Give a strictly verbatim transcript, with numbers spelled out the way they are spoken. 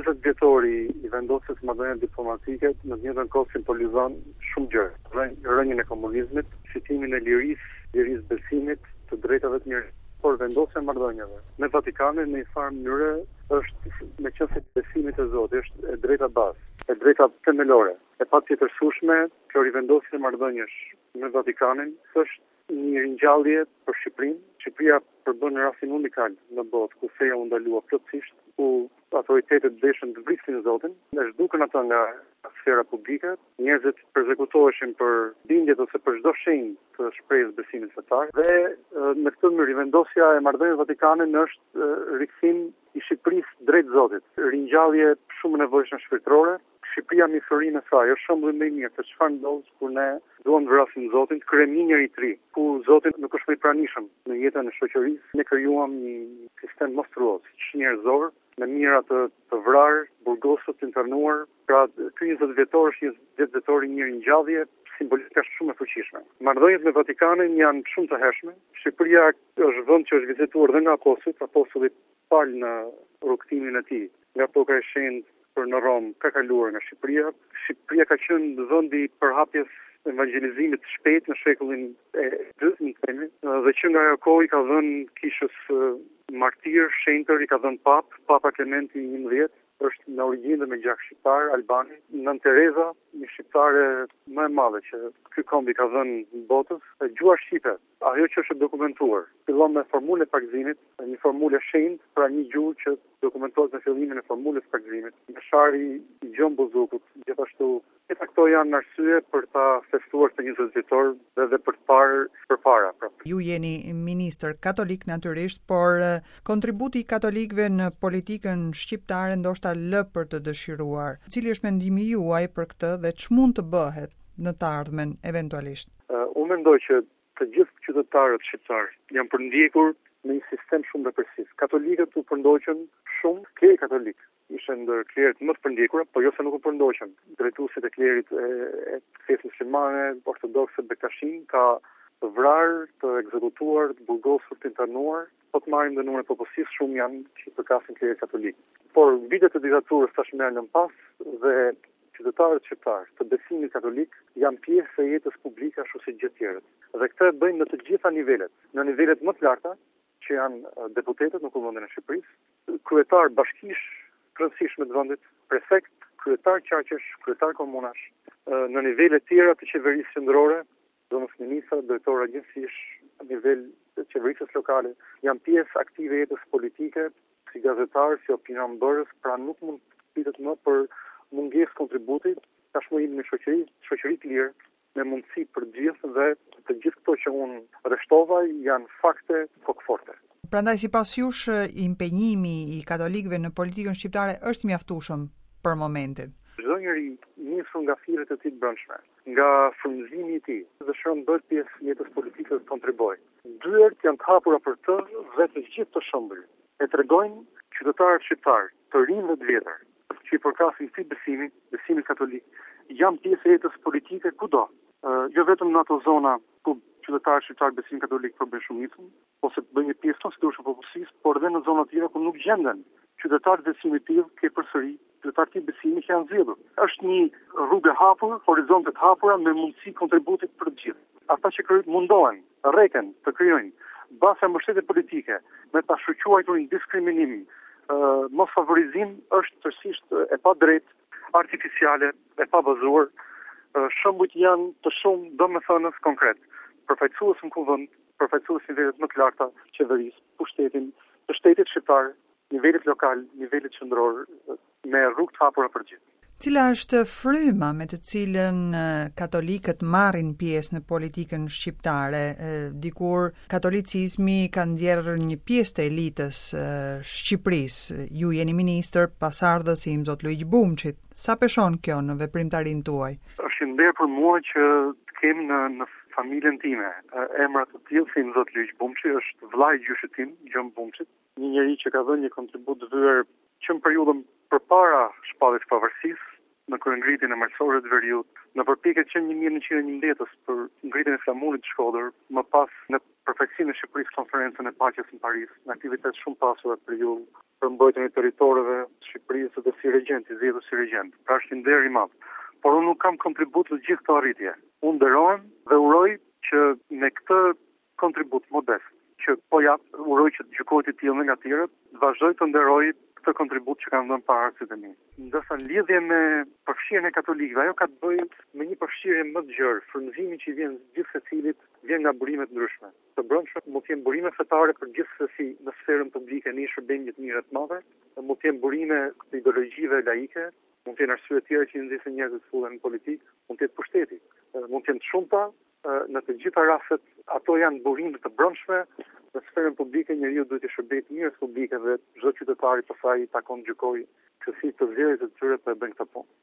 njëzet vjetori i vendosjes së marrëdhënieve diplomatike në të njëjtën kohë simbolizon shumë gjëra. Rënien e komunizmit, fitimin e lirisë, lirisë besimit, të drejtave të njerëzit, por vendosja e marrëdhënieve me Vatikanin në një farë mënyrë është meqense besimi te Zoti është e drejta bazë, e drejta themelore. E patjetërsueshme, kjo rivendosje e marrëdhënies me Vatikanin është një ringjallje për Shqipërinë. Shqipëria përbën në rastin unikal në botë ku feja u ndalua plotësisht, ku autoritetet dëshën të vrisin Zotin, e zhdukën ata nga sfera publike, njerëzit përzekutoheshin për bindjet ose për çdo shenjë të shprehjes besimit fetar. Dhe në këtë mënyrë rivendosja e marrëdhënieve me Vatikanin është rikthim i Shqipërisë drejt Zotit, ringjallje shumë nevojshme shpirtërore. Shqipëria me historinë e saj është shembull më i mirë për çfarë ndodh kur ne duam të vrasim Zotin, të krijojmë një njerëz të ri, ku Zoti nuk është më i pranishëm në jetën e shoqërisë. Ne krijuam një sistem monstruoz, njerëzor, me mira të, të vrarë, burgosët të internuar. Pra, ky njëzet vjetor është njëzet vjetor i një ringjallje simbolike shumë e fuqishme. Marrëdhëniet me Vatikanin janë shumë të hershme. Shqipëria është vend që është vizituar dhe nga apostujt, apostulli palë në rrugtimin e tij. Nga toka e shenjtë për në Rom ka kaluar nga Shqipëria. Shqipëria ka qenë vendi i përhapjes evangelizimit shpejt në shekullin e dytë, dhe që nga ajo kohë i ka dhënë kishës martir, shenjtër, i ka dhënë pap, Papa Klementi njëmbëdhjetë, është në origjinë dhe me gjak shqiptar, Albani, Nën Tereza, një shqiptare më e madhe që ky kombi ka dhënë botës, e gjua shqipe, ajo që është dokumentuar, fillon me formulën e pagëzimit, një formulë shenjtë, pra një gjuhë që dokumentohet në fillimin e formulës së pagëzimit. Meshari i Gjon Buzukut, gjithashtu, këta këto janë arsye për ta festuar të njëzet vjetor dhe dhe për të parë përpara. Pra. Ju jeni ministër katolik natyrisht, por kontributi i katolikëve në politikën shqiptare ndoshta lë për të dëshiruar. Cili është mendimi juaj për këtë dhe ç'mund të bëhet në të ardhmen eventualisht? Uh, unë mendoj që të gjithë qytetarët shqiptar janë përndjekur në një sistem shumë represiv. Katolikët u përndoqën shumë, kleri katolik ishin ndër klerët më të përndjekura, por jo se nuk u përndoqën. Drejtuesit e klerit e, e fesë muslimane, ortodokse Bektashin ka të vrarë, të ekzekutuar, të burgosur, të internuar. Po të marrim dhe numrin e popullsisë, shumë janë që përkasin klerit katolik. Por vitet e diktaturës tashmë janë pas dhe qytetarët shqiptar të besimit katolik janë pjesë e jetës publike ashtu si gjithë tjerët. Dhe këtë bëjnë në të gjitha nivelet, në nivelet më të larta, që janë deputetët në Kuvendin e Shqipërisë, kryetar bashkish rëndësishme të vendit, prefekt, kryetar qarqesh, kryetar komunash, në nivele të tjera të qeverisë qendrore, domethënë ministra, drejtor agjencish, në nivel të qeverisë lokale, janë pjesë aktive e jetës politike, si gazetar, si opinionbërës, pra nuk mund të pitet më për mungesë kontributit, tashmë jemi në shoqëri, shoqëri të lirë, me mundësi për gjithë dhe të gjithë këto që unë rreshtova janë fakte kokforte. Prandaj sipas jush impenjimi i katolikëve në politikën shqiptare është mjaftueshëm për momentin. Çdo njeri nisur nga thirrjet e tij të brendshme, nga frymëzimi i tij, dëshiron të bëhet pjesë e jetës politike dhe të kontribuojë. Dyert janë të hapura për të dhe të gjithë të shëmbël. E tregojnë qytetarët shqiptar, të rinj dhe të vjetër, që i përkasin këtij besimi, besimit katolik, janë pjesë e jetës politike kudo. Uh, jo vetëm në ato zona ku qytetarët shqiptar besimin katolik përbën shumicën, ose bëjnë një pjesë konstitueshme popullsisë, por edhe në zona të tjera ku nuk gjenden qytetarët besimit të tillë, ke përsëri qytetarët të besimit që janë zgjedhur. Është një rrugë e hapur, horizonte të hapura me mundësi kontributit për të gjithë. Ata që mundohen, rreken të krijojnë baza mbështetje politike me ta shoqëruar një diskriminim, uh, mos favorizim është tërësisht e padrejtë, artificiale, e pabazuar. Uh, shembujt janë të shumë domethënës konkret. Përfaqësues në kuvend, përfaqësues në nivelet më të larta të qeverisë, pushtetin, të shtetit shqiptar, nivelet lokal, nivelet qendror, me rrugë të hapura për gjithë. Cila është fryma me të cilën katolikët marrin pjesë në politikën shqiptare? Dikur katolicizmi ka nxjerrë një pjesë të elitës Shqipërisë. Ju jeni ministër, pasardhës i Zot Luiq Bumçit. Sa peshon kjo në veprimtarinë tuaj? Është një nder për mua që të kem në, në familjen time emra të tillë si Zot Luiq Bumçi, është vllai i gjyshit tim, Gjon Bumçit, një njeri që ka dhënë një kontribut të vyer që në periudhën përpara shpalljes së pavarësisë, në kryengritjen e martësorëve të veriut, në përpjekjet që një mijë nëntëqind e njëmbëdhjetës për ngritjen e flamurit të Shkodër, më pas në përfaqësimin e Shqipërisë konferencën e paqes në Paris, në aktivitet shumë pasura për ju për mbrojtjen e territoreve të Shqipërisë dhe si regjent, i zgjedhur si regjent. Pra është një nder i madh. Por unë nuk kam kontribut në gjithë këto arritje. Unë nderohem dhe uroj që me këtë kontribut modest, që po jap, uroj që të gjykohet i tillë nga të tjerët, vazhdoj të nderoj këtë kontribut që kanë dhënë paraardhësit e mi. Ndërsa në lidhje me përfshirjen e katolikëve, ajo ka të bëjë me një përfshirje më të gjerë, frymëzimi që i vjen gjithë secilit vjen nga burime të ndryshme. Të brendshme mund të jenë burime fetare për gjithsesi në sferën publike në një shërbim të mirë të madhe, mund të jenë burime të ideologjive laike, mund të jenë arsye të tjera që i nxjerrin njerëzit të fullen në politikë, mund të jetë pushteti, mund të jenë të shumta. Në të gjitha rastet, ato janë burime të brendshme. Në sferën publike njeriu duhet të shërbejë të mirës publike dhe çdo qytetar i saj takon gjykojë se si të vlerësit të tyre po e bën këtë punë.